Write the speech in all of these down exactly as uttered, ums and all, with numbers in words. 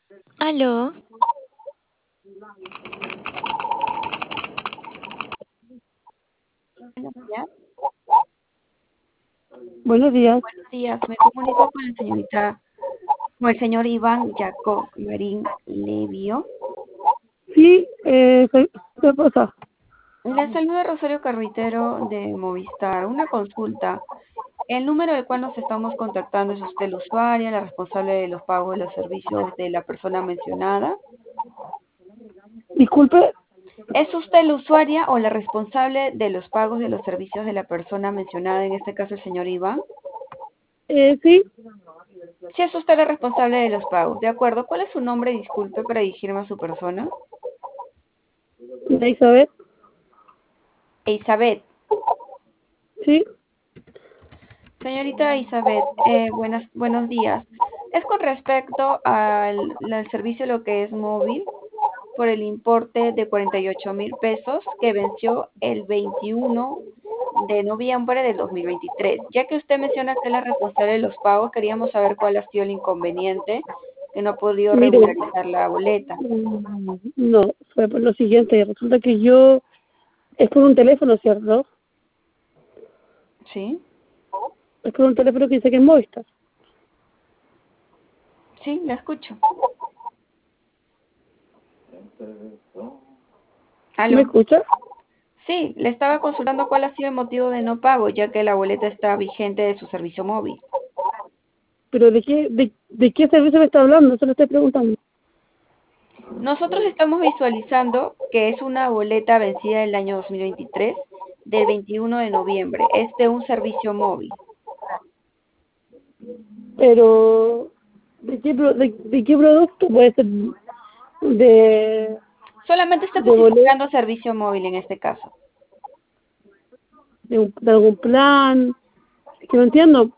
Aló, Buenos días. Buenos días. Buenos días. Me comunico con la señorita, con el señor Iván Jacob Marín Levio. Sí, eh, soy su esposa. Le saluda Rosario Carritero de Movistar. Una consulta. El número del cual nos estamos contactando es usted la usuaria, la responsable de los pagos de los servicios de la persona mencionada. Disculpe, ¿Es usted la usuaria o la responsable de los pagos de los servicios de la persona mencionada, en este caso el señor Iván? eh, sí, Si es usted la responsable de los pagos, ¿de acuerdo? ¿Cuál es su nombre? Disculpe para dirigirme a su persona. de Isabel. Elizabeth. Sí, Señorita Isabel, eh, buenas, buenos días. Es con respecto al, al servicio lo que es móvil por el importe de cuarenta y ocho mil pesos que venció el veintiuno de noviembre del dos mil veintitrés. Ya que usted menciona que es la responsable de los pagos, queríamos saber cuál ha sido el inconveniente que no ha podido mire, regularizar la boleta. mm, no, fue por lo siguiente. Resulta que yo, es por un teléfono, ¿cierto? ¿Sí? Es por un teléfono que dice que es Movistar. Sí, la escucho. ¿Me ¿Aló? escucha? Sí, le estaba consultando cuál ha sido el motivo de no pago, ya que la boleta está vigente de su servicio móvil. Pero ¿de qué, de, de qué servicio me está hablando? Se lo estoy preguntando. Nosotros estamos visualizando que es una boleta vencida del año dos mil veintitrés, del veintiuno de noviembre. Es de un servicio móvil. Pero, ¿de qué, pro- de, de qué producto puede ser? De, Solamente está de boleto, especificando servicio móvil en este caso. de, un- de algún plan. Es que no entiendo.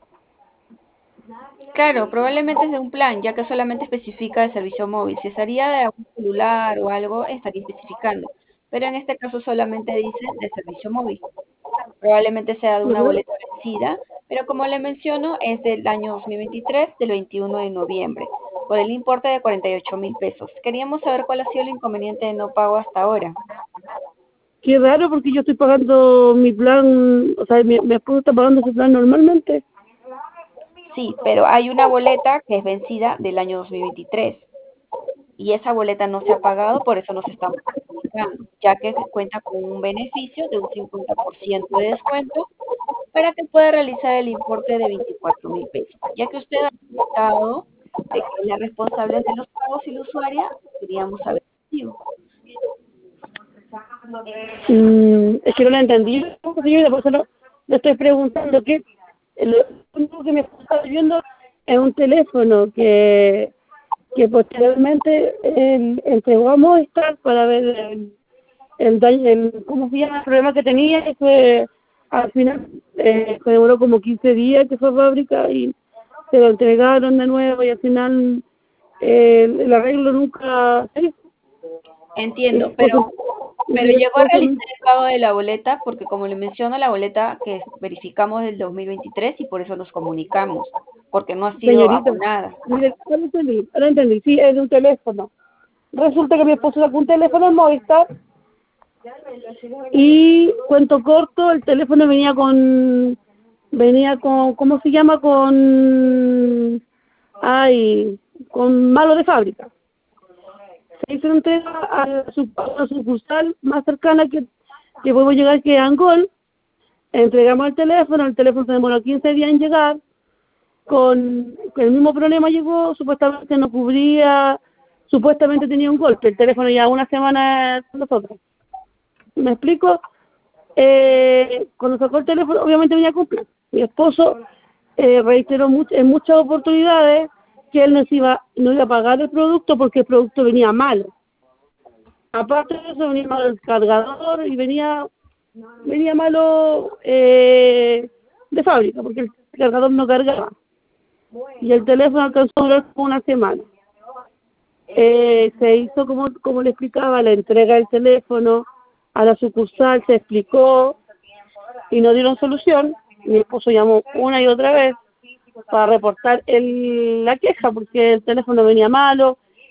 Claro, probablemente es de un plan, ya que solamente especifica el servicio móvil. Si sería de algún celular o algo, estaría especificando. Pero en este caso solamente dice de servicio móvil. Probablemente sea de una ¿No? boleta vencida, pero como le menciono, es del año dos mil veintitrés, del veintiuno de noviembre, por el importe de cuarenta y ocho mil pesos. Queríamos saber cuál ha sido el inconveniente de no pago hasta ahora. Qué raro porque yo estoy pagando mi plan, o sea, mi, mi esposo está pagando su plan normalmente. Sí, pero hay una boleta que es vencida del año dos mil veintitrés y esa boleta no se ha pagado, por eso nos estamos comunicando, ya que cuenta con un beneficio de un cincuenta por ciento de descuento para que pueda realizar el importe de veinticuatro mil pesos. Ya que usted ha comentado de que es la responsable de los pagos y la usuaria, queríamos saber el motivo. Mm, es que no lo entendí, señorita, por eso no, le estoy preguntando qué. Lo único que me está viendo es un teléfono que, que posteriormente eh, entregó a Movistar para ver el, el, daño- el, ¿cómo se llama? El problema que tenía y fue, al final, eh, se demoró como quince días que fue a fábrica y se lo entregaron de nuevo y al final eh, el arreglo nunca se hizo. Y Entiendo, después, pero, y pero llegó a después realizar el pago de la boleta porque, como le menciono, la boleta que verificamos del dos mil veintitrés y por eso nos comunicamos, porque no ha sido señorita, abonada. mire, ahora entendí, ahora entendí, sí, es de un teléfono. Resulta que mi esposo sacó un teléfono en Movistar y, cuento corto, el teléfono venía con, venía con, ¿cómo se llama? Con, ay, con malo de fábrica. Se hizo una entrega a su, a la sucursal más cercana que, que podemos llegar, que es Angol. Entregamos el teléfono, el teléfono se demoró quince días en llegar. Con el mismo problema llegó, supuestamente no cubría, supuestamente tenía un golpe, el teléfono ya una semana con nosotros. ¿Me explico? Eh, cuando sacó el teléfono, obviamente venía a cumplir. Mi esposo eh, reiteró much, en muchas oportunidades que él no se iba, no iba a pagar el producto porque el producto venía malo. Aparte de eso, venía malo el cargador y venía, venía malo eh, de fábrica porque el cargador no cargaba. Y el teléfono alcanzó a durar como una semana. Eh, se hizo, como, como le explicaba, la entrega del teléfono a la sucursal, se explicó y no dieron solución. Mi esposo llamó una y otra vez para reportar el, la queja porque el teléfono venía malo,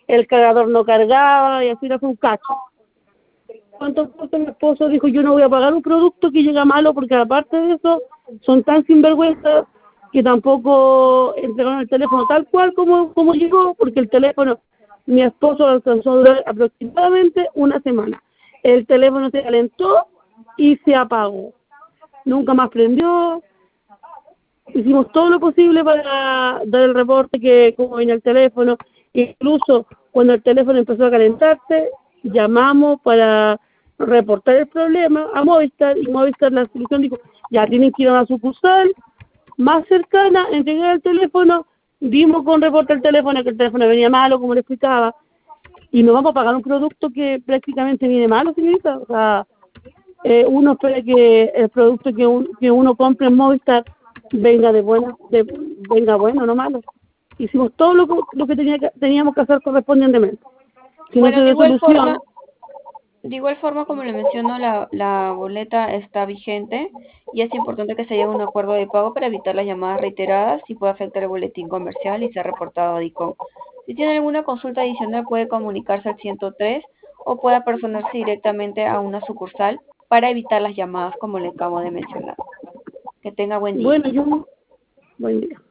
el cargador no cargaba y así era fue un cacho. ¿Cuántos costos mi esposo dijo, yo no voy a pagar un producto que llega malo, porque aparte de eso, son tan sinvergüenzas que tampoco entregaron el teléfono tal cual como, como llegó, porque el teléfono, mi esposo lo alcanzó a durar aproximadamente una semana. El teléfono se calentó y se apagó. Nunca más prendió. Hicimos todo lo posible para dar el reporte que cómo venía el teléfono. Incluso cuando el teléfono empezó a calentarse, llamamos para reportar el problema a Movistar, y Movistar la solución dijo, ya tienen que ir a una sucursal más cercana, entregar el teléfono, dimos con reporte el teléfono, que el teléfono venía malo, como le explicaba, y nos vamos a pagar un producto que prácticamente viene malo, señorita. O sea, eh, uno espera que el producto que, un, que uno compre en Movistar venga de buena, de, venga bueno, no malo. Hicimos todo lo que, lo que, tenía que teníamos que hacer correspondientemente. Si no se Bueno, de dio igual solución, forma, de igual forma, como le menciono, la, la boleta está vigente y es importante que se llegue a un acuerdo de pago para evitar las llamadas reiteradas y puede afectar el boletín comercial y ser reportado a DICOM. Si tiene alguna consulta adicional, puede comunicarse al ciento tres o puede personarse directamente a una sucursal para evitar las llamadas, como le acabo de mencionar. Que tenga buen día. bueno, yo, buen día.